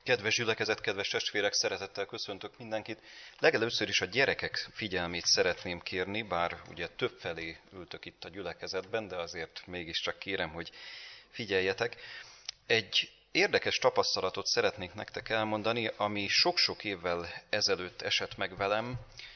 Kedves gyülekezet, kedves testvérek, szeretettel köszöntök mindenkit. Legelőször is a gyerekek figyelmét szeretném kérni, bár ugye többfelé ültök itt a gyülekezetben, de azért mégiscsak kérem, hogy figyeljetek. Egy érdekes tapasztalatot szeretnék nektek elmondani, ami sok-sok évvel ezelőtt esett meg velem.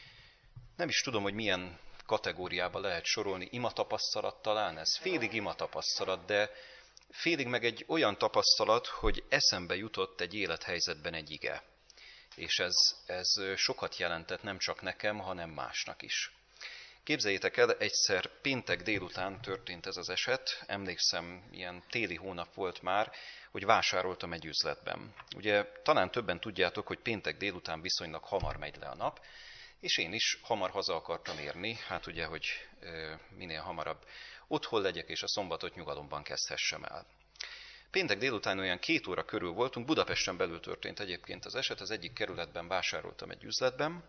Nem is tudom, hogy milyen kategóriába lehet sorolni, imatapasztalat talán ez. Félig imatapasztalat, de félig meg egy olyan tapasztalat, hogy eszembe jutott egy élethelyzetben egy ige. És ez sokat jelentett nem csak nekem, hanem másnak is. Képzeljétek el, egyszer péntek délután történt ez az eset, emlékszem, ilyen téli hónap volt már, hogy vásároltam egy üzletben. Ugye talán többen tudjátok, hogy péntek délután viszonylag hamar megy le a nap, és én is hamar haza akartam érni, hát ugye, hogy minél hamarabb otthon legyek, és a szombatot nyugalomban kezdhessem el. Péntek délután olyan 2 óra körül voltunk, Budapesten belül történt egyébként az eset, az egyik kerületben vásároltam egy üzletben,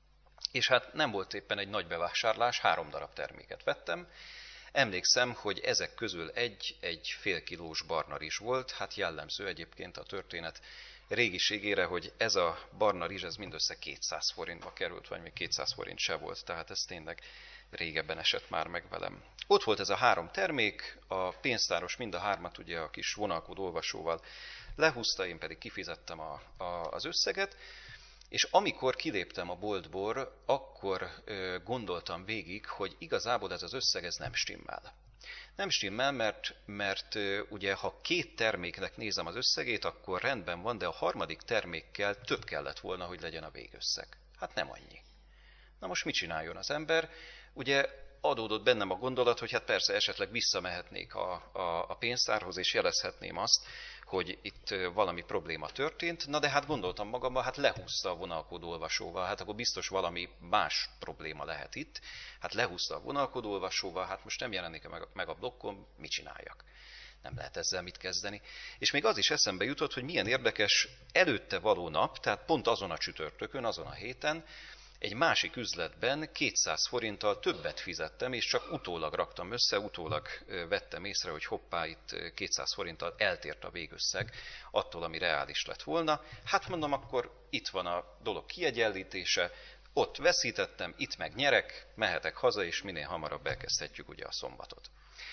és hát nem volt éppen egy nagy bevásárlás, 3 darab terméket vettem. Emlékszem, hogy ezek közül egy fél kilós barna rizs volt, hát jellemző egyébként a történet régiségére, hogy ez a barna rizs ez mindössze 200 forintba került, vagy még 200 forint se volt, tehát ez tényleg régebben esett már meg velem. Ott volt ez a 3 termék, a pénztáros mind a 3-at ugye a kis vonalkód olvasóval lehúzta, én pedig kifizettem az összeget, és amikor kiléptem a boltból, akkor gondoltam végig, hogy igazából ez az összeg ez nem stimmel. Nem stimmel, mert ugye ha 2 terméknek nézem az összegét, akkor rendben van, de a harmadik termékkel több kellett volna, hogy legyen a végösszeg. Hát nem annyi. Na most mit csináljon az ember? Ugye adódott bennem a gondolat, hogy hát persze esetleg visszamehetnék a pénztárhoz, és jelezhetném azt, hogy itt valami probléma történt. Na de hát gondoltam magamban, hát lehúzta a vonalkód olvasóval, hát akkor biztos valami más probléma lehet itt. Hát lehúzta a vonalkód olvasóval, hát most nem jelenik meg a blokkon, mit csináljak? Nem lehet ezzel mit kezdeni. És még az is eszembe jutott, hogy milyen érdekes, előtte való nap, tehát pont azon a csütörtökön, azon a héten, egy másik üzletben 200 forinttal többet fizettem, és csak utólag raktam össze, utólag vettem észre, hogy hoppá, itt 200 forinttal eltért a végösszeg attól, ami reális lett volna. Hát mondom, akkor itt van a dolog kiegyenlítése, ott veszítettem, itt meg nyerek, mehetek haza, és minél hamarabb elkezdhetjük ugye a szombatot.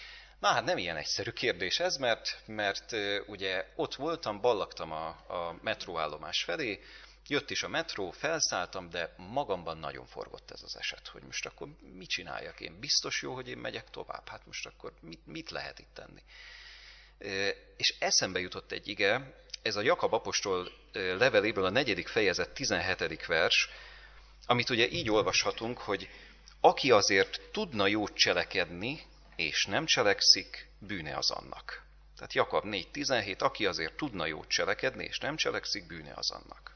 Na hát nem ilyen egyszerű kérdés ez, mert ugye ott voltam, ballagtam a metróállomás felé, jött is a metró, felszálltam, de magamban nagyon forgott ez az eset, hogy most akkor mit csináljak én? Biztos jó, hogy én megyek tovább? Hát most akkor mit lehet itt tenni? És eszembe jutott egy ige, ez a Jakab apostol leveléből a 4. fejezet 17. vers, amit ugye így olvashatunk, hogy aki azért tudna jót cselekedni, és nem cselekszik, bűne az annak. Tehát Jakab 4.17, aki azért tudna jót cselekedni, és nem cselekszik, bűne az annak.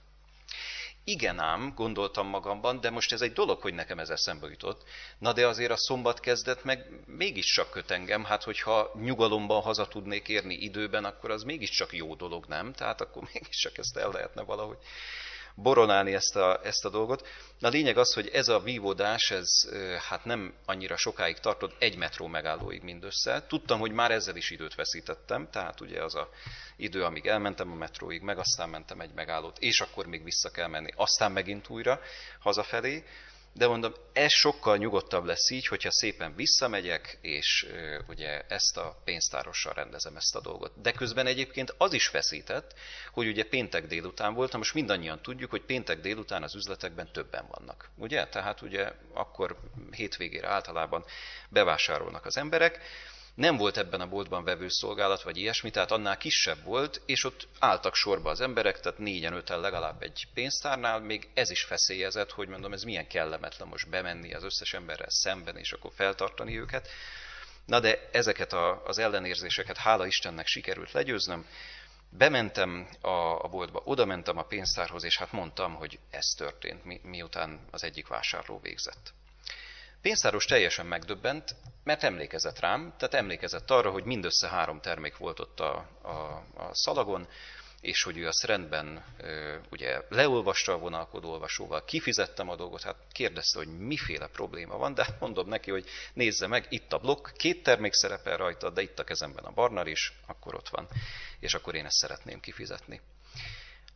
Igen ám, gondoltam magamban, de most ez egy dolog, hogy nekem ez eszembe jutott. Na de azért a szombat kezdet meg mégiscsak köt engem, hát hogyha nyugalomban haza tudnék érni időben, akkor az mégiscsak jó dolog, nem? Tehát akkor mégiscsak ezt el lehetne valahogy boronálni ezt a dolgot. A lényeg az, hogy ez a vívódás, ez hát nem annyira sokáig tartott, 1 metró megállóig mindössze. Tudtam, hogy már ezzel is időt veszítettem, tehát ugye az a idő, amíg elmentem a metróig, meg aztán mentem egy megállót, és akkor még vissza kell menni, aztán megint újra hazafelé. De mondom, ez sokkal nyugodtabb lesz így, hogyha szépen visszamegyek, és ugye ezt a pénztárossal rendezem ezt a dolgot. De közben egyébként az is feszített, hogy ugye péntek délután voltam, most mindannyian tudjuk, hogy péntek délután az üzletekben többen vannak. Ugye? Tehát ugye akkor hétvégére általában bevásárolnak az emberek. Nem volt ebben a boltban vevőszolgálat, vagy ilyesmi, tehát annál kisebb volt, és ott álltak sorba az emberek, tehát 4-5-en legalább egy pénztárnál, még ez is feszélyezett, hogy mondom, ez milyen kellemetlen most bemenni az összes emberrel szemben, és akkor feltartani őket. Na de ezeket az ellenérzéseket hála Istennek sikerült legyőznöm. Bementem a boltba, oda mentem a pénztárhoz, és hát mondtam, hogy ez történt, miután az egyik vásárló végzett. Pénztáros teljesen megdöbbent, mert emlékezett rám, tehát emlékezett arra, hogy mindössze 3 termék volt ott a szalagon, és hogy ő azt rendben ugye leolvasta a vonalkód olvasóval, kifizettem a dolgot, hát kérdezte, hogy miféle probléma van, de mondom neki, hogy nézze meg, itt a blokk, 2 termék szerepel rajta, de itt a kezemben a barna is, akkor ott van, és akkor én ezt szeretném kifizetni.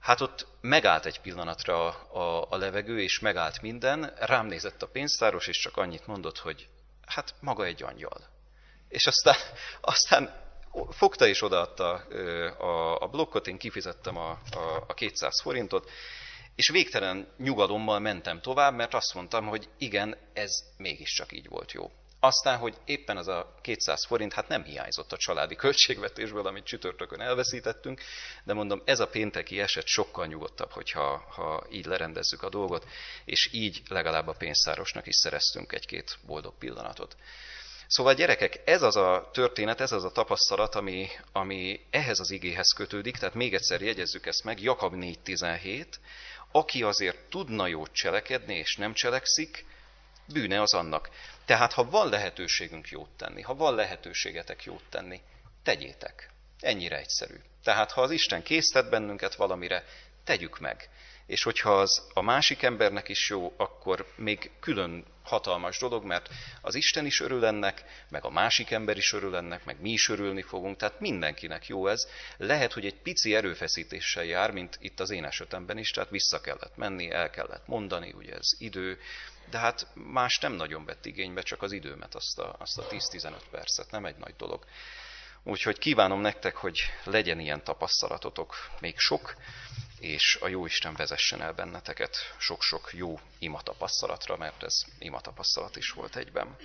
Hát ott megállt egy pillanatra a levegő, és megállt minden, rám nézett a pénztáros, és csak annyit mondott, hogy hát maga egy angyal. És aztán fogta és odaadta a blokkot, én kifizettem a 200 forintot, és végtelen nyugalommal mentem tovább, mert azt mondtam, hogy igen, ez mégiscsak így volt jó. Aztán, hogy éppen az a 200 forint, hát nem hiányzott a családi költségvetésből, amit csütörtökön elveszítettünk, de mondom, ez a pénteki eset sokkal nyugodtabb, hogyha így lerendezzük a dolgot, és így legalább a pénztárosnak is szereztünk egy-két boldog pillanatot. Szóval gyerekek, ez az a történet, ez az a tapasztalat, ami ehhez az igéhez kötődik, tehát még egyszer jegyezzük ezt meg, Jakab 4.17, aki azért tudna jót cselekedni, és nem cselekszik, bűne az annak. Tehát, ha van lehetőségünk jót tenni, ha van lehetőségetek jót tenni, tegyétek. Ennyire egyszerű. Tehát, ha az Isten késztet bennünket valamire, tegyük meg. És hogyha az a másik embernek is jó, akkor még külön hatalmas dolog, mert az Isten is örül ennek, meg a másik ember is örül ennek, meg mi is örülni fogunk, tehát mindenkinek jó ez. Lehet, hogy egy pici erőfeszítéssel jár, mint itt az én esetemben is, tehát vissza kellett menni, el kellett mondani, ugye ez idő, de hát más nem nagyon vett igénybe, csak az időmet, azt a 10-15 percet, nem egy nagy dolog. Úgyhogy kívánom nektek, hogy legyen ilyen tapasztalatotok még sok, és a Jóisten vezessen el benneteket sok-sok jó imatapasztalatra, mert ez imatapasztalat is volt egyben.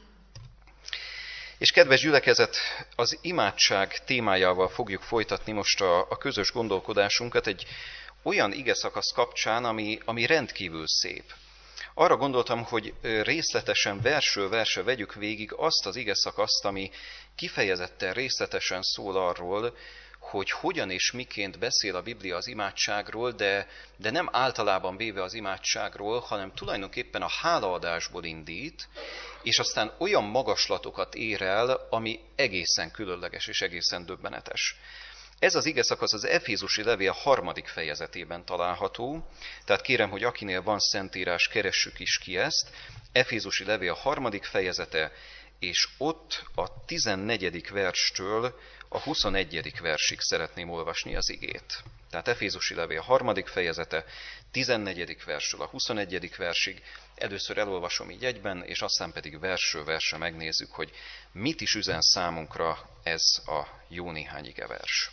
És kedves gyülekezet, az imádság témájával fogjuk folytatni most a közös gondolkodásunkat egy olyan igeszakasz kapcsán, ami rendkívül szép. Arra gondoltam, hogy részletesen versről versre vegyük végig azt az igeszakaszt, ami kifejezetten részletesen szól arról, hogy hogyan és miként beszél a Biblia az imádságról, de nem általában véve az imádságról, hanem tulajdonképpen a hálaadásból indít, és aztán olyan magaslatokat ér el, ami egészen különleges és egészen döbbenetes. Ez az igeszakasz az Efézusi levél 3. fejezetében található, tehát kérem, hogy akinél van szentírás, keressük is ki ezt. Efézusi levél 3. fejezete, és ott a 14. verstől a 21. versig szeretném olvasni az igét. Tehát Efézusi levél 3. fejezete, 14. verstől a 21. versig. Először elolvasom így egyben, és aztán pedig versről versre megnézzük, hogy mit is üzen számunkra ez a jó néhány igevers.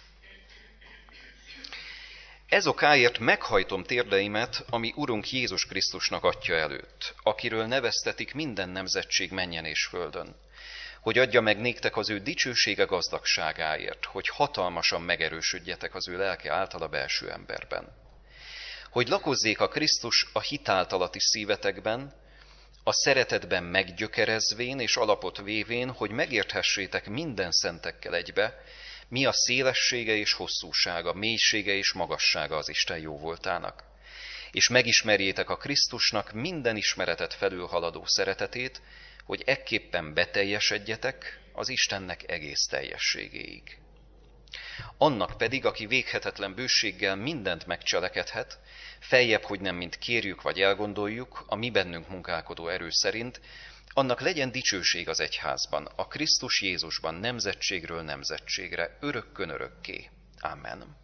Ez okáért meghajtom térdeimet, ami Urunk Jézus Krisztusnak Atya előtt, akiről neveztetik minden nemzetség mennyen és földön, hogy adja meg néktek az ő dicsősége gazdagságáért, hogy hatalmasan megerősödjetek az ő lelke által a belső emberben. Hogy lakozzék a Krisztus a hitáltalati szívetekben, a szeretetben meggyökerezvén és alapot vévén, hogy megérthessétek minden szentekkel egybe, mi a szélessége és hosszúsága, mélysége és magassága az Isten jóvoltának. És megismerjétek a Krisztusnak minden ismeretet felülhaladó szeretetét, hogy ekképpen beteljesedjetek az Istennek egész teljességéig. Annak pedig, aki véghetetlen bőséggel mindent megcselekedhet, feljebb, hogy nem mint kérjük vagy elgondoljuk, a mi bennünk munkálkodó erő szerint, annak legyen dicsőség az egyházban, a Krisztus Jézusban nemzetségről nemzetségre, örökkön örökké. Amen.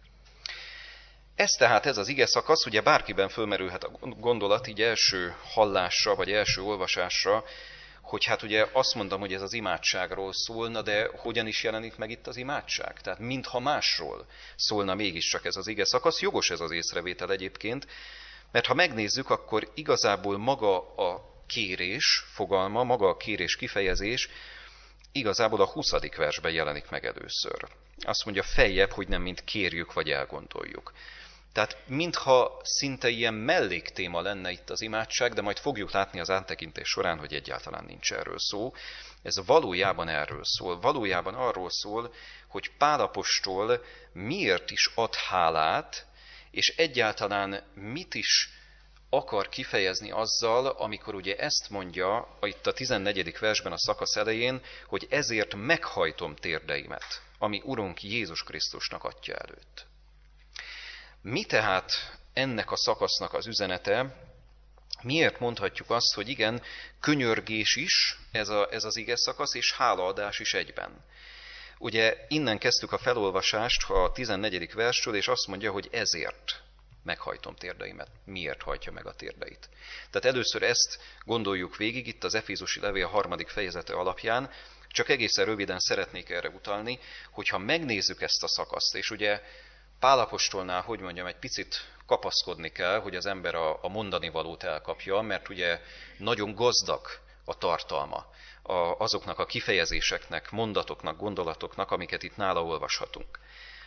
Ez tehát ez az ige szakasz, ugye bárkiben fölmerülhet a gondolat így első hallásra, vagy első olvasásra, hogy hát ugye azt mondom, hogy ez az imádságról szólna, de hogyan is jelenik meg itt az imádság? Tehát mintha másról szólna mégiscsak ez az ige szakasz. Jogos ez az észrevétel egyébként, mert ha megnézzük, akkor igazából maga a kérés fogalma, maga a kérés kifejezés igazából a 20. versben jelenik meg először. Azt mondja, feljebb, hogy nem mint kérjük vagy elgondoljuk. Tehát mintha szinte ilyen melléktéma lenne itt az imádság, de majd fogjuk látni az áttekintés során, hogy egyáltalán nincs erről szó. Ez valójában erről szól. Valójában arról szól, hogy Pál apostol miért is ad hálát, és egyáltalán mit is akar kifejezni azzal, amikor ugye ezt mondja itt a 14. versben a szakasz elején, hogy ezért meghajtom térdeimet, ami Urunk Jézus Krisztusnak Atya előtt. Mi tehát ennek a szakasznak az üzenete? Miért mondhatjuk azt, hogy igen, könyörgés is ez az ige szakasz, és hálaadás is egyben? Ugye innen kezdtük a felolvasást a 14. verstől, és azt mondja, hogy ezért meghajtom térdeimet. Miért hajtja meg a térdeit? Tehát először ezt gondoljuk végig itt az Efézusi levél 3. fejezete alapján, csak egészen röviden szeretnék erre utalni, hogyha megnézzük ezt a szakaszt, és ugye Pál apostolnál, hogy mondjam, egy picit kapaszkodni kell, hogy az ember a mondani valót elkapja, mert ugye nagyon gazdag a tartalma azoknak a kifejezéseknek, mondatoknak, gondolatoknak, amiket itt nála olvashatunk.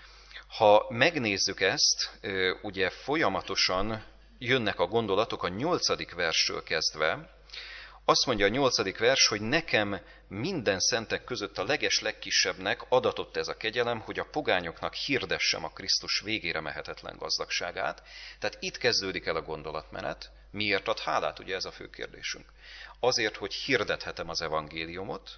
Ha megnézzük ezt, ugye folyamatosan jönnek a gondolatok a 8. versről kezdve. Azt mondja a 8. vers, hogy nekem minden szentek között a legkisebbnek adatott ez a kegyelem, hogy a pogányoknak hirdessem a Krisztus végére mehetetlen gazdagságát. Tehát itt kezdődik el a gondolatmenet. Miért ad hálát? Ugye ez a fő kérdésünk. Azért, hogy hirdethetem az evangéliumot,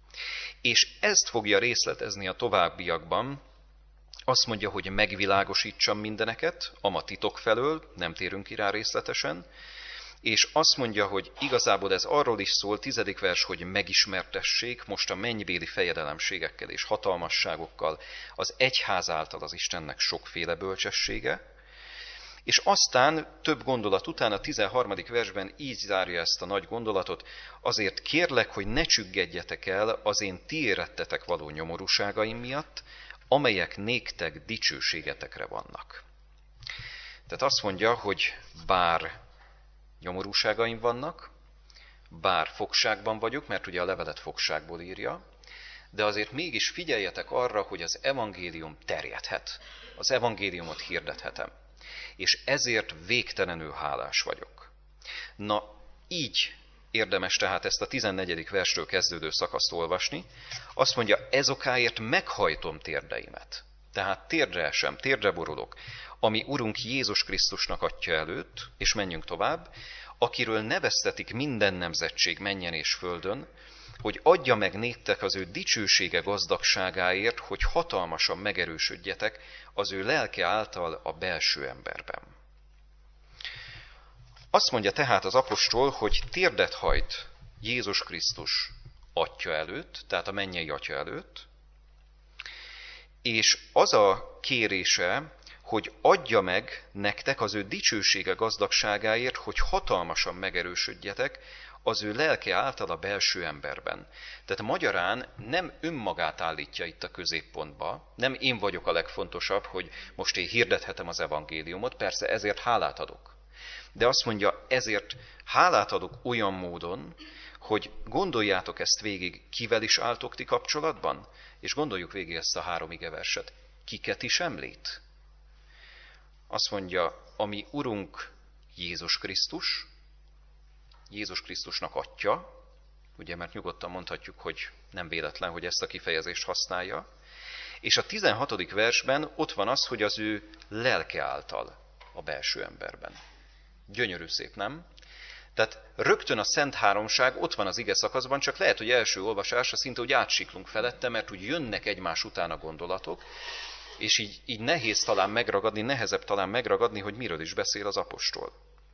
és ezt fogja részletezni a továbbiakban. Azt mondja, hogy megvilágosítsam mindeneket, ama titok felől, nem térünk ki rá részletesen, és azt mondja, hogy igazából ez arról is szól, 10. vers, hogy megismertessék most a mennybéli fejedelemségekkel és hatalmasságokkal az egyház által az Istennek sokféle bölcsessége, és aztán több gondolat után a 13. versben így zárja ezt a nagy gondolatot, azért kérlek, hogy ne csüggedjetek el az én ti érettetek való nyomorúságaim miatt, amelyek néktek dicsőségetekre vannak. Tehát azt mondja, hogy bár nyomorúságaim vannak, bár fogságban vagyok, mert ugye a levelet fogságból írja, de azért mégis figyeljetek arra, hogy az evangélium terjedhet. Az evangéliumot hirdethetem. És ezért végtelenül hálás vagyok. Na, így érdemes tehát ezt a 14. versről kezdődő szakaszt olvasni. Azt mondja, ezokáért meghajtom térdeimet. Tehát térdre esem, térdre borulok, ami Urunk Jézus Krisztusnak Atya előtt, és menjünk tovább, akiről neveztetik minden nemzetség mennyen és földön, hogy adja meg néktek az ő dicsősége gazdagságáért, hogy hatalmasan megerősödjetek az ő lelke által a belső emberben. Azt mondja tehát az apostol, hogy térdet hajt Jézus Krisztus Atya előtt, tehát a mennyei Atya előtt, és az a kérése, hogy adja meg nektek az ő dicsősége gazdagságáért, hogy hatalmasan megerősödjetek az ő lelke által a belső emberben. Tehát magyarán nem önmagát állítja itt a középpontba, nem én vagyok a legfontosabb, hogy most én hirdethetem az evangéliumot, persze ezért hálát adok. De azt mondja, ezért hálát adok olyan módon, hogy gondoljátok ezt végig, kivel is álltok ti kapcsolatban, és gondoljuk végig ezt a 3 igeverset. Kiket is említ? Azt mondja, ami Urunk Jézus Krisztus, Jézus Krisztusnak Atya, ugye, mert nyugodtan mondhatjuk, hogy nem véletlen, hogy ezt a kifejezést használja, és a 16. versben ott van az, hogy az ő lelke által a belső emberben. Gyönyörű szép, nem? Tehát rögtön a Szent Háromság ott van az ige szakaszban, csak lehet, hogy első olvasásra szinte úgy átsiklunk felette, mert úgy jönnek egymás után a gondolatok, és így nehéz talán megragadni, nehezebb talán megragadni, hogy miről is beszél az apostol.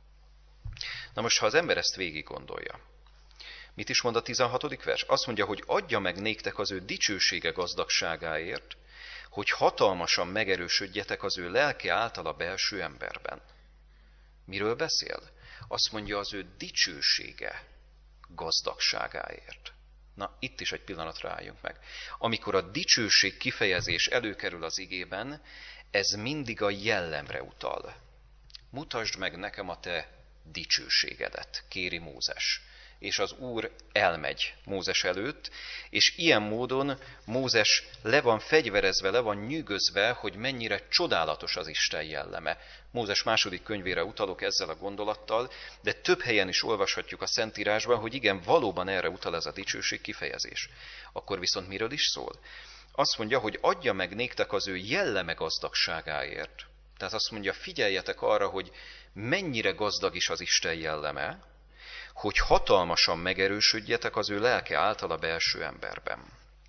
Na most, ha az ember ezt végig gondolja, mit is mond a 16. vers? Azt mondja, hogy adja meg néktek az ő dicsősége gazdagságáért, hogy hatalmasan megerősödjetek az ő lelke által a belső emberben. Miről beszél? Azt mondja, az ő dicsősége gazdagságáért. Na, itt is egy pillanatra álljunk meg. Amikor a dicsőség kifejezés előkerül az igében, ez mindig a jellemre utal. Mutasd meg nekem a te dicsőségedet, kéri Mózes. És az Úr elmegy Mózes előtt, és ilyen módon Mózes le van fegyverezve, le van nyűgözve, hogy mennyire csodálatos az Isten jelleme. Mózes 2. könyvére utalok ezzel a gondolattal, de több helyen is olvashatjuk a Szentírásban, hogy igen, valóban erre utal ez a dicsőség kifejezés. Akkor viszont miről is szól? Azt mondja, hogy adja meg néktek az ő jelleme gazdagságáért. Tehát azt mondja, figyeljetek arra, hogy mennyire gazdag is az Isten jelleme, hogy hatalmasan megerősödjetek az ő lelke által a belső emberben.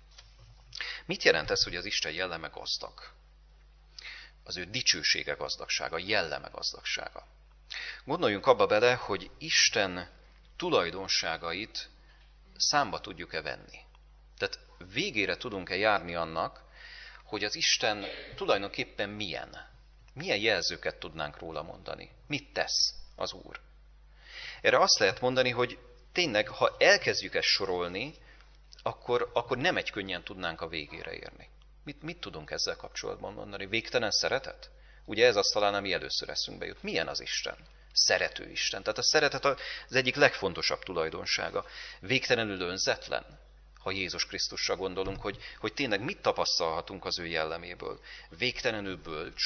Mit jelent ez, hogy az Isten jelleme gazdag? Az ő dicsősége gazdagsága, jelleme gazdagsága. Gondoljunk abba bele, hogy Isten tulajdonságait számba tudjuk-e venni. Tehát végére tudunk-e járni annak, hogy az Isten tulajdonképpen milyen? Milyen jelzőket tudnánk róla mondani? Mit tesz az Úr? Erre azt lehet mondani, hogy tényleg, ha elkezdjük ezt sorolni, akkor nem egy könnyen tudnánk a végére érni. Mit tudunk ezzel kapcsolatban mondani? Végtelen szeretet? Ugye ez az talán, ami először eszünkbe jut. Milyen az Isten? Szerető Isten. Tehát a szeretet az egyik legfontosabb tulajdonsága. Végtelenül önzetlen, ha Jézus Krisztusra gondolunk, hogy tényleg mit tapasztalhatunk az ő jelleméből. Végtelenül bölcs,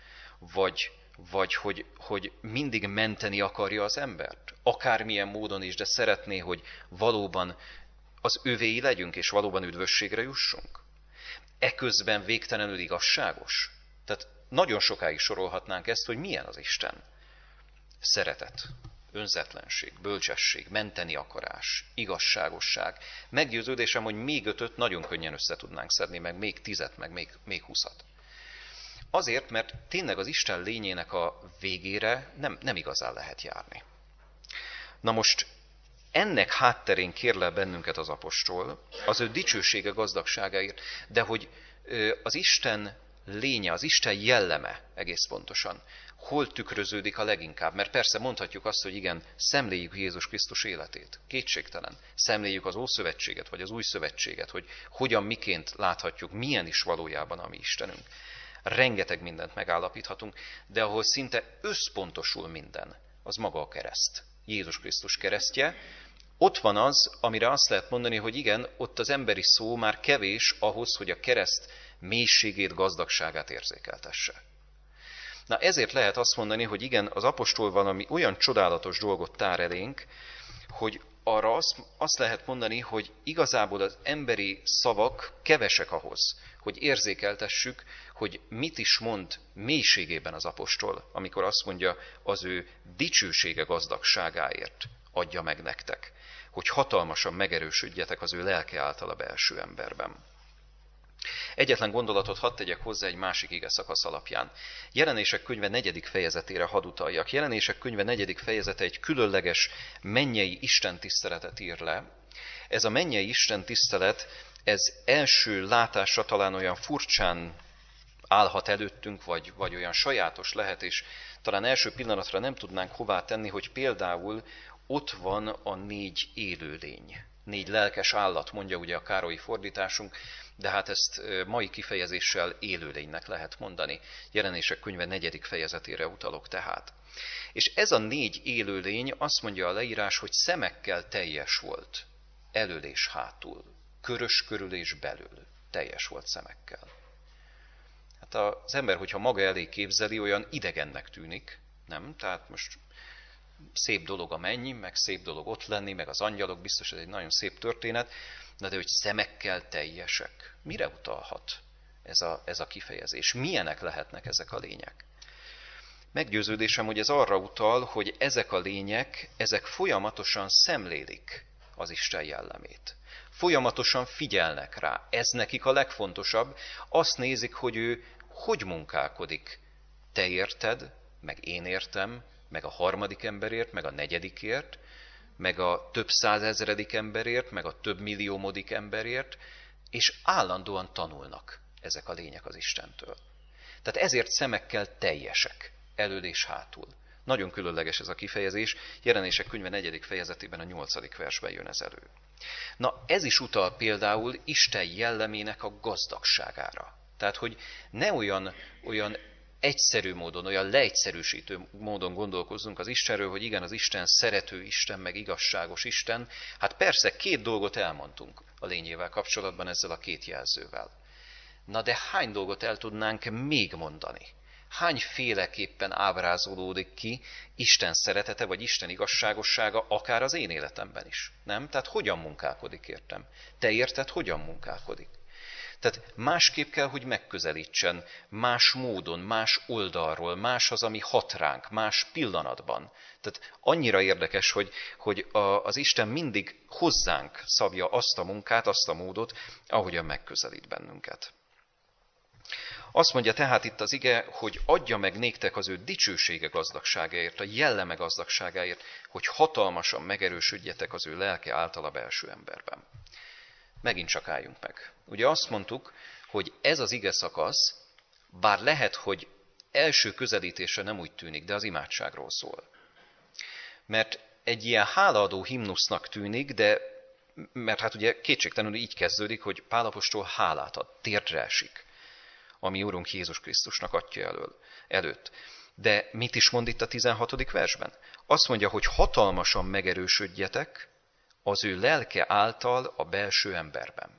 vagy hogy mindig menteni akarja az embert. Akármilyen módon is, de szeretné, hogy valóban az övéi legyünk, és valóban üdvösségre jussunk. Eközben végtelenül igazságos. Tehát nagyon sokáig sorolhatnánk ezt, hogy milyen az Isten. Szeretet, önzetlenség, bölcsesség, menteni akarás, igazságosság. Meggyőződésem, hogy még 5-öt nagyon könnyen össze tudnánk szedni, meg még 10-et, meg még 20-at. Azért, mert tényleg az Isten lényének a végére nem igazán lehet járni. Na most ennek hátterén kérlel bennünket az apostol, az ő dicsősége gazdagságáért, de hogy az Isten lénye, az Isten jelleme egész pontosan, hol tükröződik a leginkább? Mert persze mondhatjuk azt, hogy igen, szemléljük Jézus Krisztus életét, kétségtelen. Szemléljük az Ószövetséget, vagy az Új Szövetséget, hogy hogyan, miként láthatjuk, milyen is valójában a mi Istenünk. Rengeteg mindent megállapíthatunk, de ahol szinte összpontosul minden, az maga a kereszt. Jézus Krisztus keresztje. Ott van az, amire azt lehet mondani, hogy igen, ott az emberi szó már kevés ahhoz, hogy a kereszt mélységét, gazdagságát érzékeltesse. Na ezért lehet azt mondani, hogy igen, az apostol valami olyan csodálatos dolgot tár elénk, hogy arra azt lehet mondani, hogy igazából az emberi szavak kevesek ahhoz, hogy érzékeltessük, hogy mit is mond mélységében az apostol, amikor azt mondja, az ő dicsősége gazdagságáért adja meg nektek, hogy hatalmasan megerősödjetek az ő lelke által a belső emberben. Egyetlen gondolatot hadd tegyek hozzá egy másik ige szakasz alapján. Jelenések könyve 4. fejezetére hadd utaljak. Jelenések könyve 4. fejezete egy különleges mennyei istentiszteletet ír le. Ez a mennyei istentisztelet, ez első látásra talán olyan furcsán állhat előttünk, vagy olyan sajátos lehet, és talán első pillanatra nem tudnánk hová tenni, hogy például ott van a 4 élőlény. 4 lelkes állat, mondja ugye a Károlyi fordításunk, de hát ezt mai kifejezéssel élőlénynek lehet mondani. Jelenések könyve 4. fejezetére utalok tehát. És ez a 4 élőlény, azt mondja a leírás, hogy szemekkel teljes volt, elől és hátul, körös körül és belül, teljes volt szemekkel. Hát az ember, hogyha maga elé képzeli, olyan idegennek tűnik, nem? Tehát most szép dolog a menny, meg szép dolog ott lenni, meg az angyalok, biztos ez egy nagyon szép történet, de hogy szemekkel teljesek. Mire utalhat ez a kifejezés? Milyenek lehetnek ezek a lények? Meggyőződésem, hogy ez arra utal, hogy ezek a lények, ezek folyamatosan szemlélik az Isten jellemét. Folyamatosan figyelnek rá. Ez nekik a legfontosabb. Azt nézik, hogy ő hogy munkálkodik. Te érted, meg én értem, meg a harmadik emberért, meg a negyedikért, meg a több százezredik emberért, meg a több milliómodik emberért, és állandóan tanulnak ezek a lények az Istentől. Tehát ezért szemekkel teljesek, elől és hátul. Nagyon különleges ez a kifejezés, Jelenések könyve 4. fejezetében a 8. versben jön ez elő. Na ez is utal például Isten jellemének a gazdagságára. Tehát, hogy ne olyan egyszerű módon, olyan leegyszerűsítő módon gondolkozzunk az Istenről, hogy igen, az Isten szerető Isten, meg igazságos Isten. Hát persze 2 dolgot elmondtunk a lényével kapcsolatban ezzel a 2 jelzővel. Na de hány dolgot el tudnánk még mondani? Hányféleképpen ábrázolódik ki Isten szeretete, vagy Isten igazságossága, akár az én életemben is? Nem? Tehát hogyan munkálkodik, értem? Te érted, hogyan munkálkodik? Tehát másképp kell, hogy megközelítsen, más módon, más oldalról, más az, ami hat ránk, más pillanatban. Tehát annyira érdekes, hogy az Isten mindig hozzánk szabja azt a munkát, azt a módot, ahogyan megközelít bennünket. Azt mondja tehát itt az ige, hogy adja meg néktek az ő dicsősége gazdagságáért, a jelleme gazdagságáért, hogy hatalmasan megerősödjetek az ő lelke által a belső emberben. megint csak álljunk meg. Ugye azt mondtuk, hogy ez az ige szakasz, bár lehet, hogy első közelítésre nem úgy tűnik, de az imádságról szól. Mert egy ilyen hálaadó himnusznak tűnik, mert hát ugye kétségtelenül így kezdődik, hogy Pál apostol hálát ad, térdre esik, ami Urunk Jézus Krisztusnak adja előtt. De mit is mond itt a 16. versben? Azt mondja, hogy hatalmasan megerősödjetek az ő lelke által a belső emberben.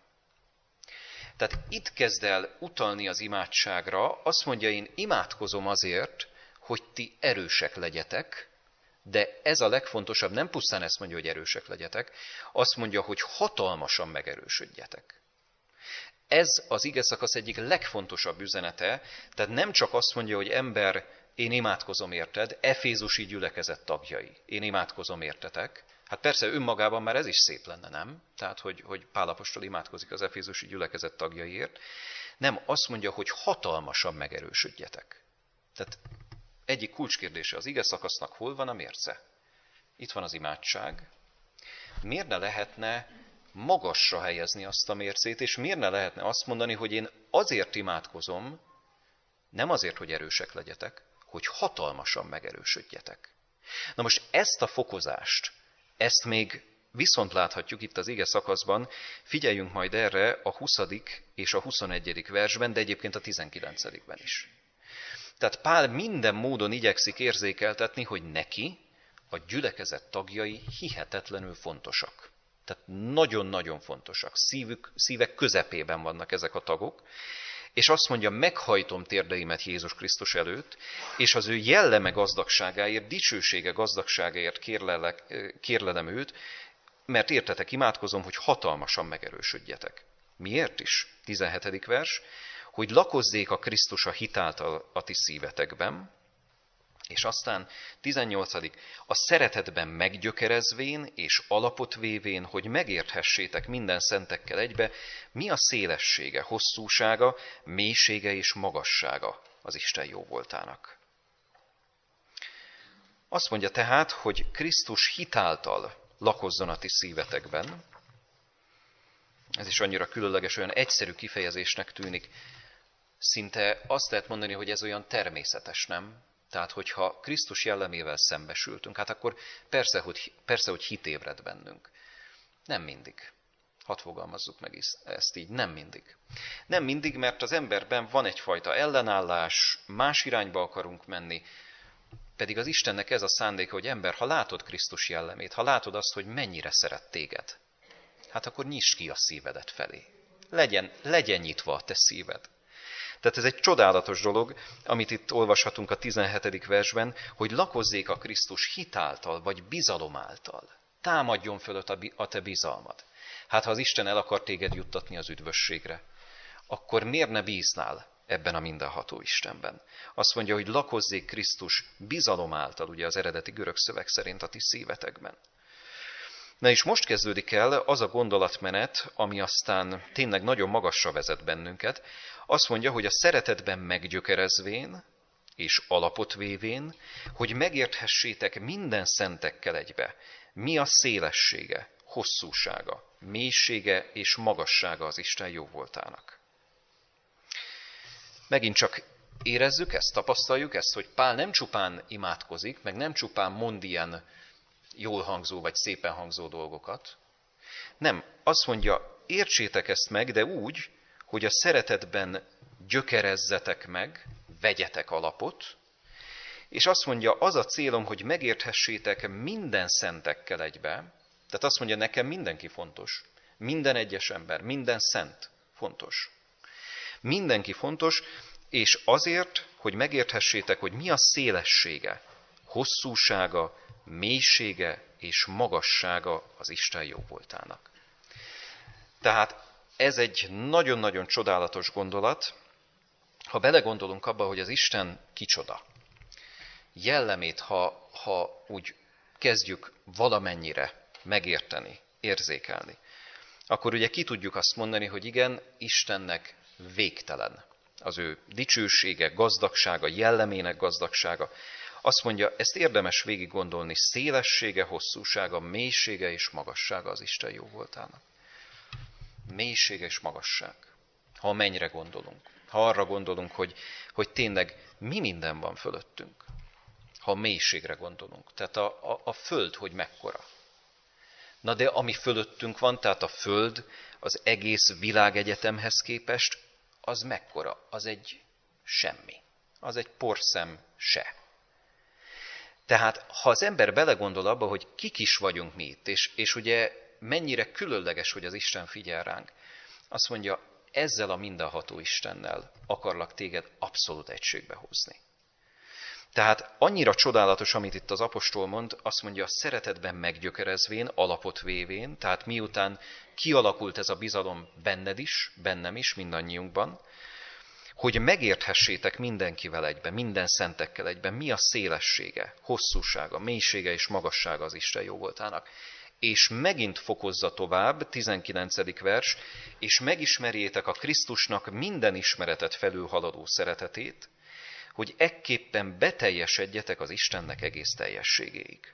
Tehát itt kezd el utalni az imádságra, azt mondja, én imádkozom azért, hogy ti erősek legyetek, de ez a legfontosabb, nem pusztán ezt mondja, hogy erősek legyetek, azt mondja, hogy hatalmasan megerősödjetek. Ez az ige szakasz egyik legfontosabb üzenete, tehát nem csak azt mondja, hogy ember, én imádkozom érted, efézusi gyülekezet tagjai, én imádkozom értetek. Hát persze önmagában már ez is szép lenne, nem? Tehát, hogy Pál apostol imádkozik az efézusi gyülekezet tagjaiért. Nem, azt mondja, hogy hatalmasan megerősödjetek. Tehát egyik kulcskérdése az ige szakasznak, hol van a mérce? Itt van az imádság. Miért ne lehetne magasra helyezni azt a mércét, és miért ne lehetne azt mondani, hogy én azért imádkozom, nem azért, hogy erősek legyetek, hogy hatalmasan megerősödjetek. Na most ezt a fokozást, ezt még viszont láthatjuk itt az ige szakaszban, figyeljünk majd erre a 20. és a 21. versben, de egyébként a 19-ben is. Tehát Pál minden módon igyekszik érzékeltetni, hogy neki a gyülekezet tagjai hihetetlenül fontosak. Tehát nagyon-nagyon fontosak. Szívek közepében vannak ezek a tagok. És azt mondja, meghajtom térdeimet Jézus Krisztus előtt, és az ő jelleme gazdagságáért, dicsősége gazdagságáért kérlelem őt, mert értetek, imádkozom, hogy hatalmasan megerősödjetek. Miért is? 17. vers, hogy lakozzék a Krisztus a hitáltal a ti szívetekben, és aztán 18. a szeretetben meggyökerezvén és alapot vévén, hogy megérthessétek minden szentekkel egybe, mi a szélessége, hosszúsága, mélysége és magassága az Isten jóvoltának. Azt mondja tehát, hogy Krisztus hitáltal lakozzon a ti szívetekben. Ez is annyira különleges, olyan egyszerű kifejezésnek tűnik. Szinte azt lehet mondani, hogy ez olyan természetes, nem? Tehát, hogyha Krisztus jellemével szembesültünk, hát akkor persze, hogy hit ébred bennünk. Nem mindig. Hadd fogalmazzuk meg ezt így, nem mindig. Nem mindig, mert az emberben van egyfajta ellenállás, más irányba akarunk menni, pedig az Istennek ez a szándéka, hogy ember, ha látod Krisztus jellemét, ha látod azt, hogy mennyire szeret téged, hát akkor nyisd ki a szívedet felé. Legyen nyitva a te szíved. Tehát ez egy csodálatos dolog, amit itt olvashatunk a 17. versben, hogy lakozzék a Krisztus hitáltal, vagy bizalom által. Támadjon föl a te bizalmad. Hát ha az Isten el akar téged juttatni az üdvösségre, akkor miért ne bíznál ebben a mindenható Istenben? Azt mondja, hogy lakozzék Krisztus bizalom által, ugye az eredeti görög szöveg szerint a ti szívetekben. Na és most kezdődik el az a gondolatmenet, ami aztán tényleg nagyon magasra vezet bennünket. Azt mondja, hogy a szeretetben meggyökerezvén és alapot vévén, hogy megérthessétek minden szentekkel egybe, mi a szélessége, hosszúsága, mélysége és magassága az Isten jóvoltának. Megint csak érezzük ezt, tapasztaljuk ezt, hogy Pál nem csupán imádkozik, meg nem csupán mond ilyen jól hangzó vagy szépen hangzó dolgokat. Nem, azt mondja, értsétek ezt meg, de úgy, hogy a szeretetben gyökerezzetek meg, vegyetek alapot, és azt mondja, az a célom, hogy megérthessétek minden szentekkel egybe, tehát azt mondja, nekem mindenki fontos, minden egyes ember, minden szent fontos. Mindenki fontos, és azért, hogy megérthessétek, hogy mi a szélessége, hosszúsága, mélysége és magassága az Isten jóvoltának. Tehát ez egy nagyon-nagyon csodálatos gondolat, ha belegondolunk abba, hogy az Isten kicsoda. Jellemét, ha úgy kezdjük valamennyire megérteni, érzékelni, akkor ugye ki tudjuk azt mondani, hogy igen, Istennek végtelen az ő dicsősége, gazdagsága, jellemének gazdagsága. Azt mondja, ezt érdemes végig gondolni, szélessége, hosszúsága, mélysége és magassága az Isten jóvoltának. mélység és magasság. Ha a mennyre gondolunk, ha arra gondolunk, hogy tényleg mi minden van fölöttünk, ha a mélységre gondolunk, tehát a föld, hogy mekkora. Na de ami fölöttünk van, tehát a föld az egész világegyetemhez képest, az mekkora? Az egy semmi. Az egy porszem se. Tehát ha az ember belegondol abba, hogy kik is vagyunk mi itt, és ugye mennyire különleges, hogy az Isten figyel ránk, azt mondja, ezzel a mindenható Istennel akarlak téged abszolút egységbe hozni. Tehát annyira csodálatos, amit itt az apostol mond, azt mondja, a szeretetben meggyökerezvén, alapot vévén, tehát miután kialakult ez a bizalom benned is, bennem is, mindannyiunkban, hogy megérthessétek mindenkivel egyben, minden szentekkel egyben, mi a szélessége, hosszúsága, mélysége és magassága az Isten jóvoltának. És megint fokozza tovább, 19. vers, és megismerjétek a Krisztusnak minden ismeretet felülhaladó szeretetét, hogy ekképpen beteljesedjetek az Istennek egész teljességéig.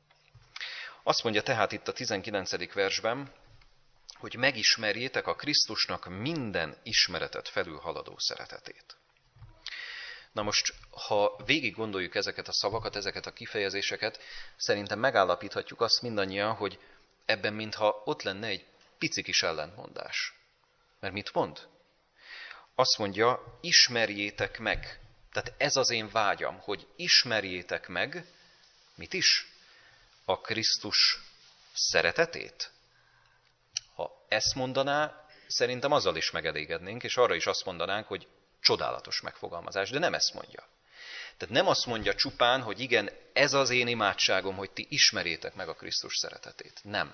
Azt mondja tehát itt a 19. versben, hogy megismerjétek a Krisztusnak minden ismeretet felülhaladó szeretetét. Na most, ha végig gondoljuk ezeket a szavakat, ezeket a kifejezéseket, szerintem megállapíthatjuk azt mindannyian, hogy ebben mintha ott lenne egy pici kis ellentmondás. Mert mit mond? Azt mondja, ismerjétek meg. Tehát ez az én vágyam, hogy ismerjétek meg, mit is? A Krisztus szeretetét? Ha ezt mondaná, szerintem azzal is megelégednénk, és arra is azt mondanánk, hogy csodálatos megfogalmazás, de nem ezt mondja. Tehát nem azt mondja csupán, hogy igen, ez az én imádságom, hogy ti ismerjétek meg a Krisztus szeretetét. Nem.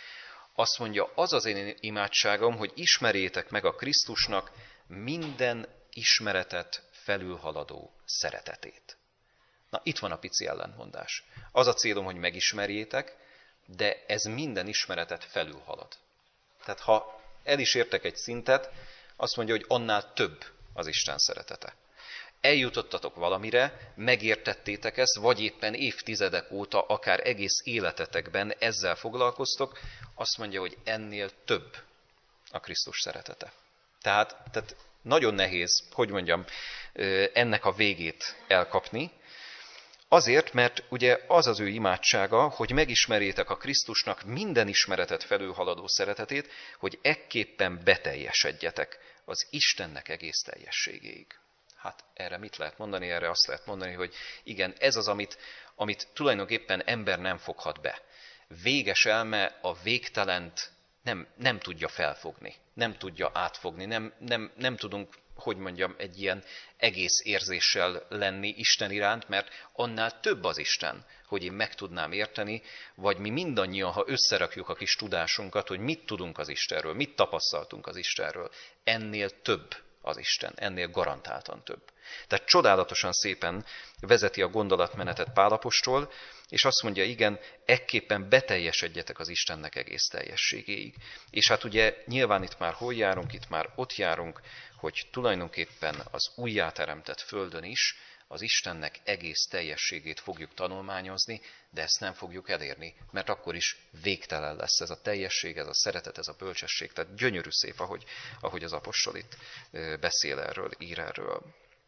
Azt mondja, az az én imádságom, hogy ismerjétek meg a Krisztusnak minden ismeretet felülhaladó szeretetét. Na, itt van a pici ellentmondás. Az a célom, hogy megismerjétek, de ez minden ismeretet felülhalad. Tehát ha el is értek egy szintet, azt mondja, hogy annál több az Isten szeretete. Eljutottatok valamire, megértettétek ezt, vagy éppen évtizedek óta, akár egész életetekben ezzel foglalkoztok, azt mondja, hogy ennél több a Krisztus szeretete. Tehát nagyon nehéz, hogy mondjam, ennek a végét elkapni, azért, mert ugye az az ő imádsága, hogy megismerjétek a Krisztusnak minden ismeretet felülhaladó szeretetét, hogy ekképpen beteljesedjetek az Istennek egész teljességéig. Hát erre mit lehet mondani? Erre azt lehet mondani, hogy igen, ez az, amit tulajdonképpen ember nem foghat be. Véges elme a végtelent nem tudja felfogni, nem tudja átfogni, nem tudunk, hogy mondjam, egy ilyen egész érzéssel lenni Isten iránt, mert annál több az Isten, hogy én meg tudnám érteni, vagy mi mindannyian, ha összerakjuk a kis tudásunkat, hogy mit tudunk az Istenről, mit tapasztaltunk az Istenről, ennél több az Isten, ennél garantáltan több. Tehát csodálatosan szépen vezeti a gondolatmenetet Pál apostol, és azt mondja, igen, ekképpen beteljesedjetek az Istennek egész teljességéig. És hát ugye nyilván itt már hol járunk, itt már ott járunk, hogy tulajdonképpen az újjáteremtett földön is az Istennek egész teljességét fogjuk tanulmányozni, de ezt nem fogjuk elérni, mert akkor is végtelen lesz ez a teljesség, ez a szeretet, ez a bölcsesség. Tehát gyönyörű szép, ahogy az apostol itt beszél erről, ír erről.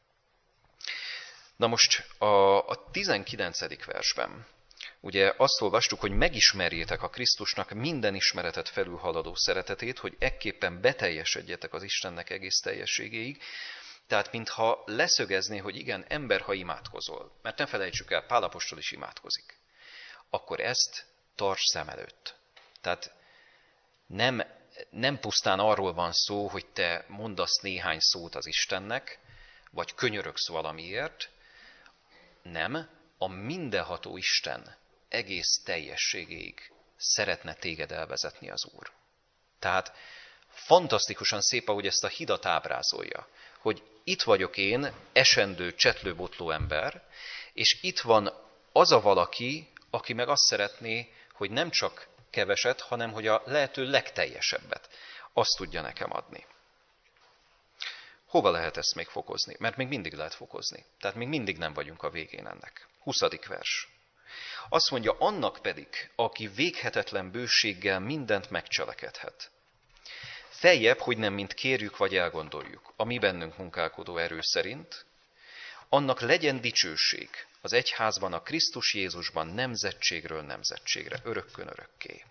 Na most a 19. versben ugye azt olvastuk, hogy megismerjétek a Krisztusnak minden ismeretet felülhaladó szeretetét, hogy ekképpen beteljesedjetek az Istennek egész teljességéig. Tehát mintha leszögezné, hogy igen, ember, ha imádkozol, mert ne felejtsük el, Pál apostol is imádkozik, akkor ezt tarts szem előtt. Tehát nem pusztán arról van szó, hogy te mondasz néhány szót az Istennek, vagy könyörögsz valamiért, nem, a mindenható Isten egész teljességéig szeretne téged elvezetni az Úr. Tehát fantasztikusan szép, ahogy ezt a hidat ábrázolja, hogy itt vagyok én, esendő, csetlőbotló ember, és itt van az a valaki, aki meg azt szeretné, hogy nem csak keveset, hanem hogy a lehető legteljesebbet azt tudja nekem adni. Hova lehet ezt még fokozni? Mert még mindig lehet fokozni. Tehát még mindig nem vagyunk a végén ennek. 20. vers. Azt mondja, annak pedig, aki véghetetlen bőséggel mindent megcselekedhet. feljebb, hogy nem mint kérjük vagy elgondoljuk, a mi bennünk munkálkodó erő szerint, annak legyen dicsőség az egyházban, a Krisztus Jézusban nemzetségről nemzetségre, örökkön örökké.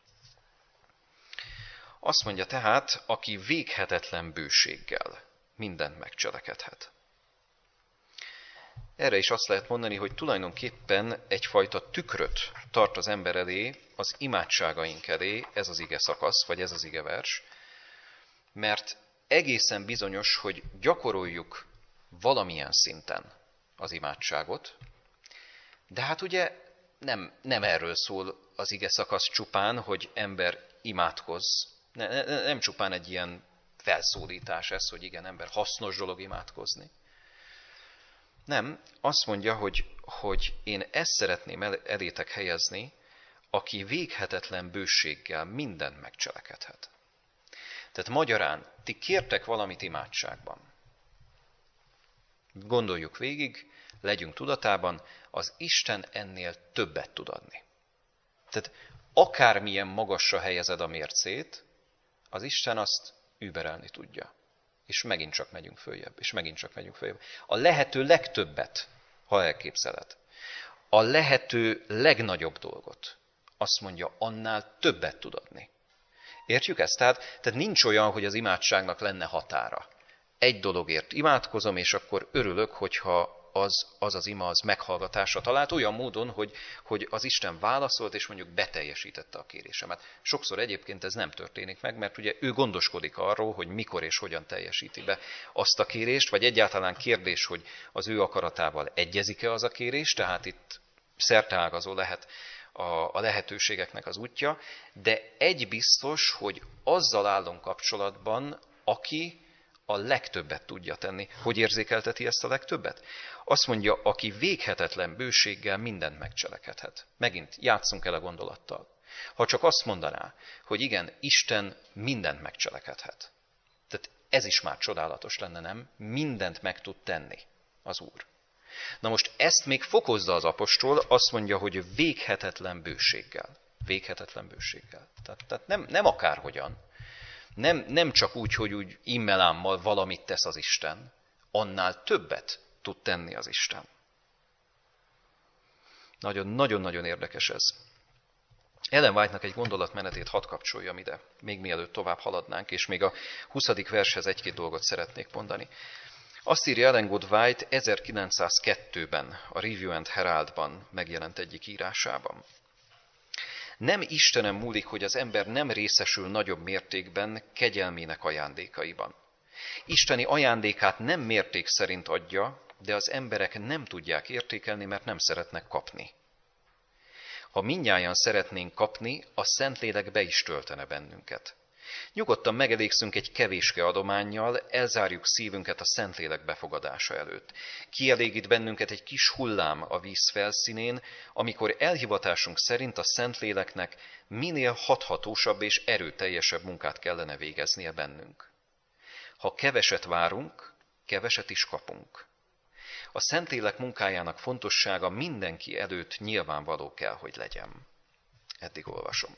Azt mondja tehát, aki véghetetlen bőséggel mindent megcselekedhet. Erre is azt lehet mondani, hogy tulajdonképpen egyfajta tükröt tart az ember elé, az imádságaink elé, ez az ige szakasz, vagy ez az ige vers, mert egészen bizonyos, hogy gyakoroljuk valamilyen szinten az imádságot, de hát ugye nem erről szól az ige szakasz csupán, hogy ember imádkozz. Nem csupán egy ilyen felszólítás ez, hogy igen, ember hasznos dolog imádkozni. Nem, azt mondja, hogy én ezt szeretném elétek helyezni, aki véghetetlen bőséggel mindent megcselekedhet. Tehát magyarán, ti kértek valamit imádságban. Gondoljuk végig, legyünk tudatában, az Isten ennél többet tud adni. Tehát akármilyen magasra helyezed a mércét, az Isten azt überelni tudja. És megint csak megyünk följebb, és megint csak megyünk följebb. A lehető legtöbbet, ha elképzeled, a lehető legnagyobb dolgot, azt mondja, annál többet tud adni. Értjük ezt? Tehát nincs olyan, hogy az imádságnak lenne határa. Egy dologért imádkozom, és akkor örülök, hogyha az ima az meghallgatásra talált, olyan módon, hogy az Isten válaszolt, és mondjuk beteljesítette a kérésemet. Sokszor egyébként ez nem történik meg, mert ugye ő gondoskodik arról, hogy mikor és hogyan teljesíti be azt a kérést, vagy egyáltalán kérdés, hogy az ő akaratával egyezik-e az a kérés, tehát itt szerteágazó lehet a lehetőségeknek az útja, de egy biztos, hogy azzal állunk kapcsolatban, aki a legtöbbet tudja tenni. Hogy érzékelteti ezt a legtöbbet? Azt mondja, aki véghetetlen bőséggel mindent megcselekedhet. Megint játsszunk el a gondolattal. Ha csak azt mondaná, hogy igen, Isten mindent megcselekedhet. Tehát ez is már csodálatos lenne, nem? Mindent meg tud tenni az Úr. Na most ezt még fokozza az apostol, azt mondja, hogy véghetetlen bőséggel. Véghetetlen bőséggel. Tehát nem akárhogyan. Nem csak úgy, hogy úgy immelámmal valamit tesz az Isten, annál többet tud tenni az Isten. Nagyon-nagyon érdekes ez. Ellen White-nak egy gondolatmenetét hadd kapcsoljam ide, még mielőtt tovább haladnánk, és még a 20. vershez egy-két dolgot szeretnék mondani. Azt írja Ellen White 1902-ben a Review and Heraldban megjelent egyik írásában. Nem Istenem múlik, hogy az ember nem részesül nagyobb mértékben kegyelmének ajándékaiban. Isteni ajándékát nem mérték szerint adja, de az emberek nem tudják értékelni, mert nem szeretnek kapni. Ha mindnyájan szeretnénk kapni, a Szentlélek be is töltene bennünket. Nyugodtan megelégszünk egy kevéske adománnyal, elzárjuk szívünket a Szentlélek befogadása előtt. Kielégít bennünket egy kis hullám a víz felszínén, amikor elhivatásunk szerint a Szentléleknek minél hathatósabb és erőteljesebb munkát kellene végeznie bennünk. Ha keveset várunk, keveset is kapunk. A Szentlélek munkájának fontossága mindenki előtt nyilvánvaló kell, hogy legyen. Eddig olvasom.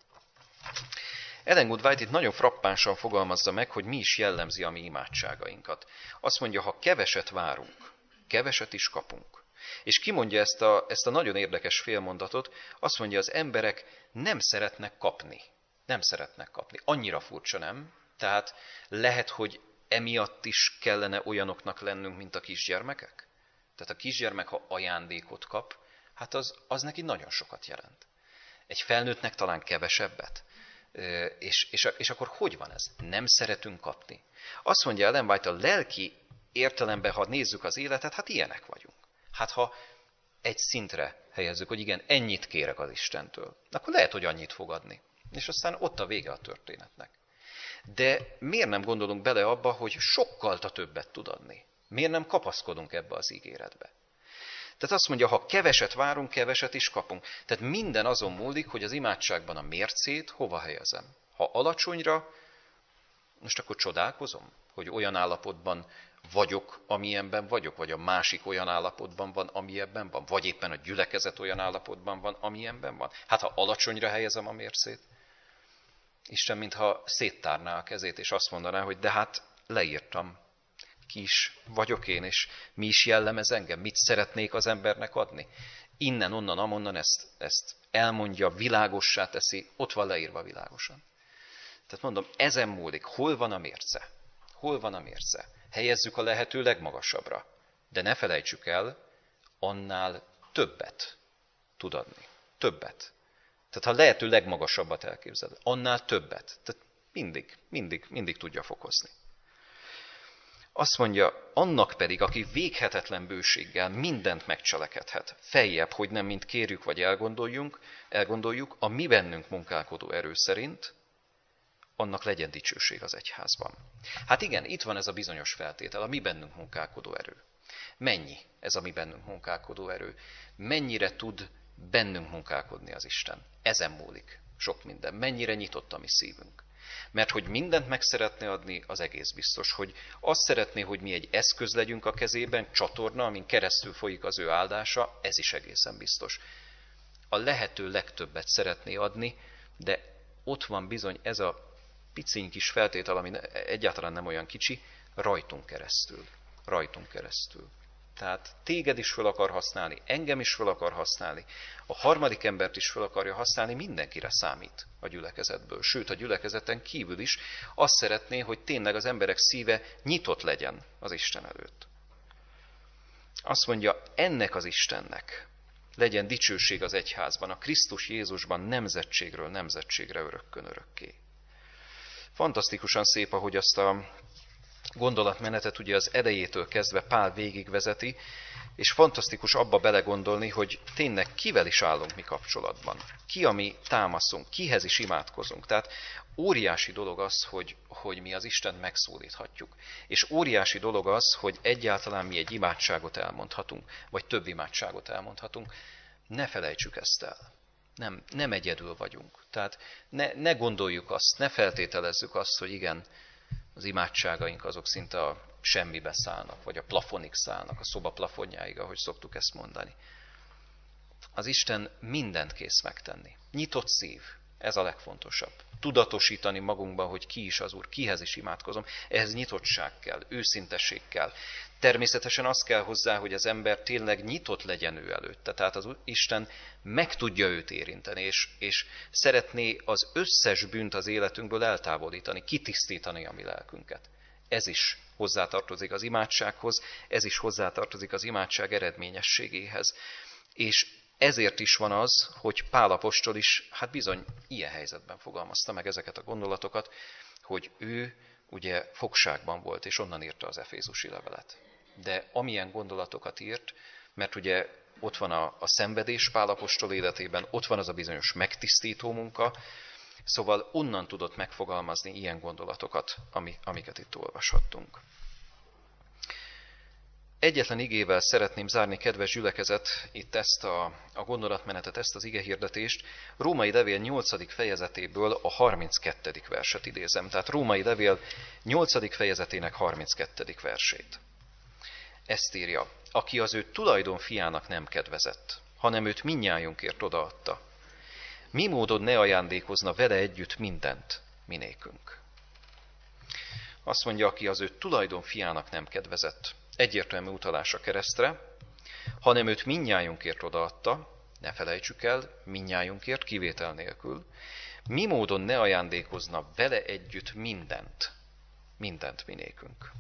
Ellen White itt nagyon frappánsan fogalmazza meg, hogy mi is jellemzi a mi imádságainkat. Azt mondja, ha keveset várunk, keveset is kapunk. És kimondja ezt a nagyon érdekes félmondatot, azt mondja, az emberek nem szeretnek kapni. Nem szeretnek kapni. Annyira furcsa, nem? Tehát lehet, hogy emiatt is kellene olyanoknak lennünk, mint a kisgyermekek? Tehát a kisgyermek, ha ajándékot kap, hát az neki nagyon sokat jelent. Egy felnőttnek talán kevesebbet. És akkor hogy van ez? Nem szeretünk kapni. Azt mondja Ellen White, a lelki értelemben, ha nézzük az életet, hát ilyenek vagyunk. Hát ha egy szintre helyezzük, hogy igen, ennyit kérek az Istentől, akkor lehet, hogy annyit fog adni. És aztán ott a vége a történetnek. De miért nem gondolunk bele abba, hogy sokkal többet tud adni? Miért nem kapaszkodunk ebbe az ígéretbe? Tehát azt mondja, ha keveset várunk, keveset is kapunk. Tehát minden azon múlik, hogy az imádságban a mércét hova helyezem. Ha alacsonyra, most akkor csodálkozom, hogy olyan állapotban vagyok, amilyenben vagyok, vagy a másik olyan állapotban van, amilyenben van, vagy éppen a gyülekezet olyan állapotban van, amilyenben van. Hát ha alacsonyra helyezem a mércét, Isten mintha széttárná a kezét, és azt mondaná, hogy de hát leírtam, ki is vagyok én, és mi is jellemez engem, mit szeretnék az embernek adni. Innen, onnan, amonnan ezt elmondja, világossá teszi, ott van leírva világosan. Tehát mondom, ezen múlik, hol van a mérce? Hol van a mérce? Helyezzük a lehető legmagasabbra, de ne felejtsük el, annál többet tud adni. Többet. Tehát ha lehető legmagasabbat elképzeled, annál többet. Tehát mindig tudja fokozni. Azt mondja, annak pedig, aki véghetetlen bőséggel mindent megcselekedhet, feljebb, hogy nem mint kérjük vagy elgondoljuk, a mi bennünk munkálkodó erő szerint, annak legyen dicsőség az egyházban. Hát igen, itt van ez a bizonyos feltétel, a mi bennünk munkálkodó erő. Mennyi ez a mi bennünk munkálkodó erő? Mennyire tud bennünk munkálkodni az Isten? Ezen múlik sok minden. Mennyire nyitott a mi szívünk? Mert hogy mindent meg szeretne adni, az egész biztos. Hogy azt szeretné, hogy mi egy eszköz legyünk a kezében, csatorna, amin keresztül folyik az ő áldása, ez is egészen biztos. A lehető legtöbbet szeretné adni, de ott van bizony ez a piciny kis feltétel, ami egyáltalán nem olyan kicsi, rajtunk keresztül. Rajtunk keresztül. Tehát téged is fel akar használni, engem is fel akar használni, a harmadik embert is fel akarja használni, mindenkire számít a gyülekezetből. Sőt, a gyülekezeten kívül is azt szeretné, hogy tényleg az emberek szíve nyitott legyen az Isten előtt. Azt mondja, ennek az Istennek legyen dicsőség az egyházban, a Krisztus Jézusban nemzetségről nemzetségre örökkön örökké. Fantasztikusan szép, ahogy azt a gondolatmenetet ugye az elejétől kezdve Pál végigvezeti, és fantasztikus abba belegondolni, hogy tényleg kivel is állunk mi kapcsolatban. Ki a mi támaszunk, kihez is imádkozunk. Tehát óriási dolog az, hogy mi az Istent megszólíthatjuk. És óriási dolog az, hogy egyáltalán mi egy imádságot elmondhatunk, vagy több imádságot elmondhatunk. Ne felejtsük ezt el. Nem egyedül vagyunk. Tehát ne gondoljuk azt, ne feltételezzük azt, hogy igen, az imádságaink azok szinte a semmibe szállnak, vagy a plafonig szállnak, a szoba plafonjáig, ahogy szoktuk ezt mondani. Az Isten mindent kész megtenni. Nyitott szív, ez a legfontosabb. Tudatosítani magunkban, hogy ki is az Úr, kihez is imádkozom, ehhez nyitottság kell, őszintesség kell. Természetesen az kell hozzá, hogy az ember tényleg nyitott legyen ő előtte. Tehát az Isten meg tudja őt érinteni, és szeretné az összes bűnt az életünkből eltávolítani, kitisztítani a mi lelkünket. Ez is hozzátartozik az imádsághoz, ez is hozzátartozik az imádság eredményességéhez. És ezért is van az, hogy Pál apostol is, hát bizony ilyen helyzetben fogalmazta meg ezeket a gondolatokat, hogy ő ugye fogságban volt, és onnan írta az efézusi levelet. De amilyen gondolatokat írt, mert ugye ott van a szenvedés Pál apostol életében, ott van az a bizonyos megtisztító munka, szóval onnan tudott megfogalmazni ilyen gondolatokat, amiket itt olvashattunk. Egyetlen igével szeretném zárni, kedves gyülekezet, itt ezt a gondolatmenetet, ezt az igehirdetést. Római levél 8. fejezetéből a 32. verset idézem. Tehát Római levél 8. fejezetének 32. versét. Ezt írja, aki az ő tulajdon fiának nem kedvezett, hanem őt mindnyájunkért odaadta. Mi módon ne ajándékozna vele együtt mindent, minékünk. Azt mondja, aki az ő tulajdon fiának nem kedvezett, egyértelmű utalás a keresztre, hanem őt mindnyájunkért odaadta, ne felejtsük el, mindnyájunkért, kivétel nélkül, mi módon ne ajándékozna vele együtt mindent minékünk.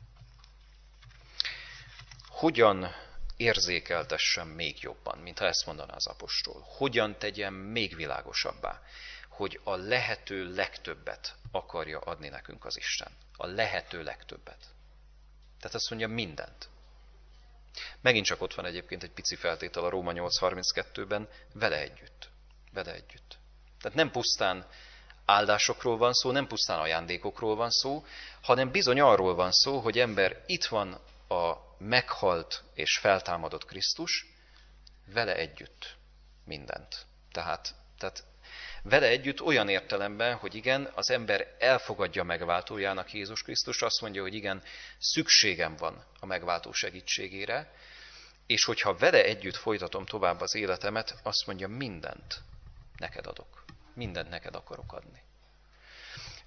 Hogyan érzékeltessem még jobban, mintha ezt mondaná az apostol? Hogyan tegyem még világosabbá, hogy a lehető legtöbbet akarja adni nekünk az Isten? A lehető legtöbbet. Tehát azt mondja mindent. Megint csak ott van egyébként egy pici feltétel a Róma 8.32-ben, vele együtt. Vele együtt. Tehát nem pusztán áldásokról van szó, nem pusztán ajándékokról van szó, hanem bizony arról van szó, hogy ember, itt van a meghalt és feltámadott Krisztus, vele együtt mindent. Tehát vele együtt olyan értelemben, hogy igen, az ember elfogadja megváltójának Jézus Krisztust, azt mondja, hogy igen, szükségem van a megváltó segítségére, és hogyha vele együtt folytatom tovább az életemet, azt mondja, mindent neked adok. Mindent neked akarok adni.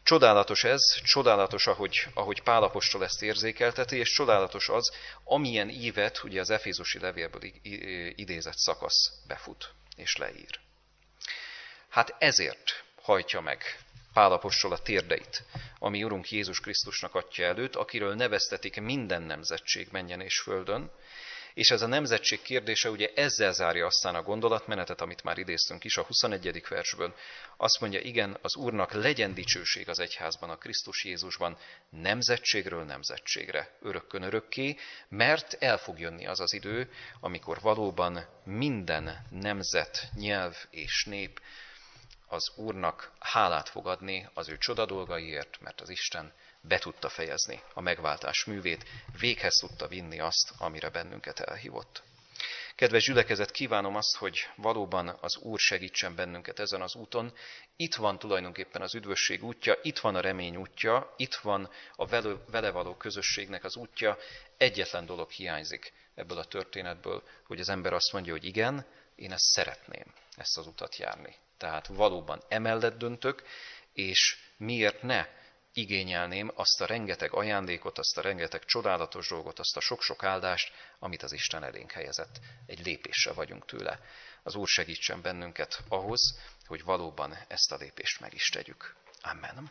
Csodálatos ez, csodálatos, ahogy Pál apostol ezt érzékelteti, és csodálatos az, amilyen ívet ugye az Efézusi levélből idézett szakasz befut és leír. Hát ezért hajtja meg Pál apostol a térdeit, ami Urunk Jézus Krisztusnak Atya előtt, akiről neveztetik minden nemzetség mennyen és földön, és ez a nemzetség kérdése ugye ezzel zárja aztán a gondolatmenetet, amit már idéztünk is a 21. versből. Azt mondja, igen, az Úrnak legyen dicsőség az egyházban, a Krisztus Jézusban, nemzetségről nemzetségre, örökkön örökké, mert el fog jönni az az idő, amikor valóban minden nemzet, nyelv és nép az Úrnak hálát fog adni az ő csodadolgaiért, mert az Isten be tudta fejezni a megváltás művét, véghez tudta vinni azt, amire bennünket elhívott. Kedves gyülekezet, kívánom azt, hogy valóban az Úr segítsen bennünket ezen az úton. Itt van tulajdonképpen az üdvösség útja, itt van a remény útja, itt van a vele való közösségnek az útja. Egyetlen dolog hiányzik ebből a történetből, hogy az ember azt mondja, hogy igen, én ezt szeretném, ezt az utat járni. Tehát valóban emellett döntök, és miért ne igényelném azt a rengeteg ajándékot, azt a rengeteg csodálatos dolgot, azt a sok-sok áldást, amit az Isten elénk helyezett. Egy lépésre vagyunk tőle. Az Úr segítsen bennünket ahhoz, hogy valóban ezt a lépést meg is tegyük. Amen.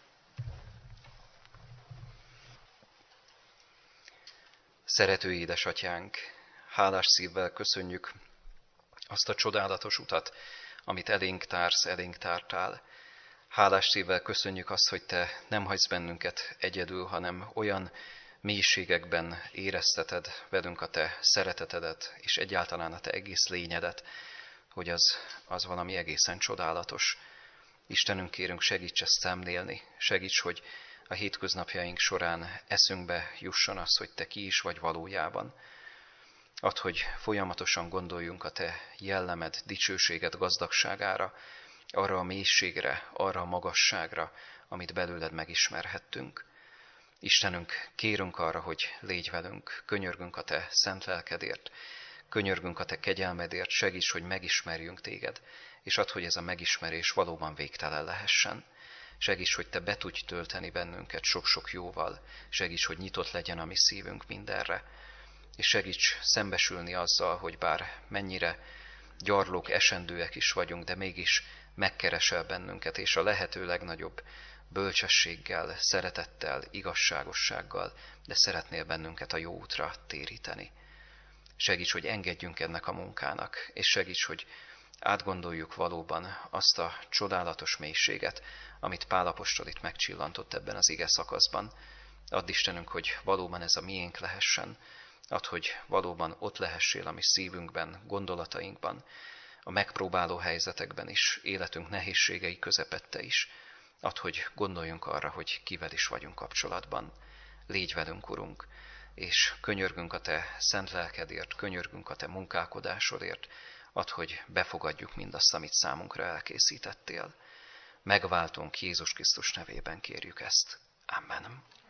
Szerető édesatyánk, hálás szívvel köszönjük azt a csodálatos utat, amit elénk társz, elénk tártál. Hálás szívvel köszönjük azt, hogy Te nem hagysz bennünket egyedül, hanem olyan mélységekben érezteted velünk a Te szeretetedet, és egyáltalán a Te egész lényedet, hogy az valami egészen csodálatos. Istenünk, kérünk, segíts ezt szemlélni, segíts, hogy a hétköznapjaink során eszünkbe jusson az, hogy Te ki is vagy valójában. Add, hogy folyamatosan gondoljunk a Te jellemed, dicsőséged gazdagságára, arra a mélységre, arra a magasságra, amit belőled megismerhettünk. Istenünk, kérünk arra, hogy légy velünk, könyörgünk a Te szent lelkedért, könyörgünk a Te kegyelmedért, segíts, hogy megismerjünk Téged, és add, hogy ez a megismerés valóban végtelen lehessen. Segíts, hogy Te be tudj tölteni bennünket sok-sok jóval, segíts, hogy nyitott legyen a mi szívünk mindenre, és segíts szembesülni azzal, hogy bár mennyire gyarlók, esendőek is vagyunk, de mégis megkeresel bennünket, és a lehető legnagyobb bölcsességgel, szeretettel, igazságossággal, de szeretnél bennünket a jó útra téríteni. Segíts, hogy engedjünk ennek a munkának, és segíts, hogy átgondoljuk valóban azt a csodálatos mélységet, amit Pál apostol itt megcsillantott ebben az ige szakaszban. Add Istenünk, hogy valóban ez a miénk lehessen, add, hogy valóban ott lehessél a mi szívünkben, gondolatainkban, a megpróbáló helyzetekben is, életünk nehézségei közepette is. Add, hogy gondoljunk arra, hogy kivel is vagyunk kapcsolatban. Légy velünk, Urunk, és könyörgünk a Te szent lelkedért, könyörgünk a Te munkálkodásodért. Add, hogy befogadjuk mindazt, amit számunkra elkészítettél. Megváltunk Jézus Krisztus nevében kérjük ezt. Amen.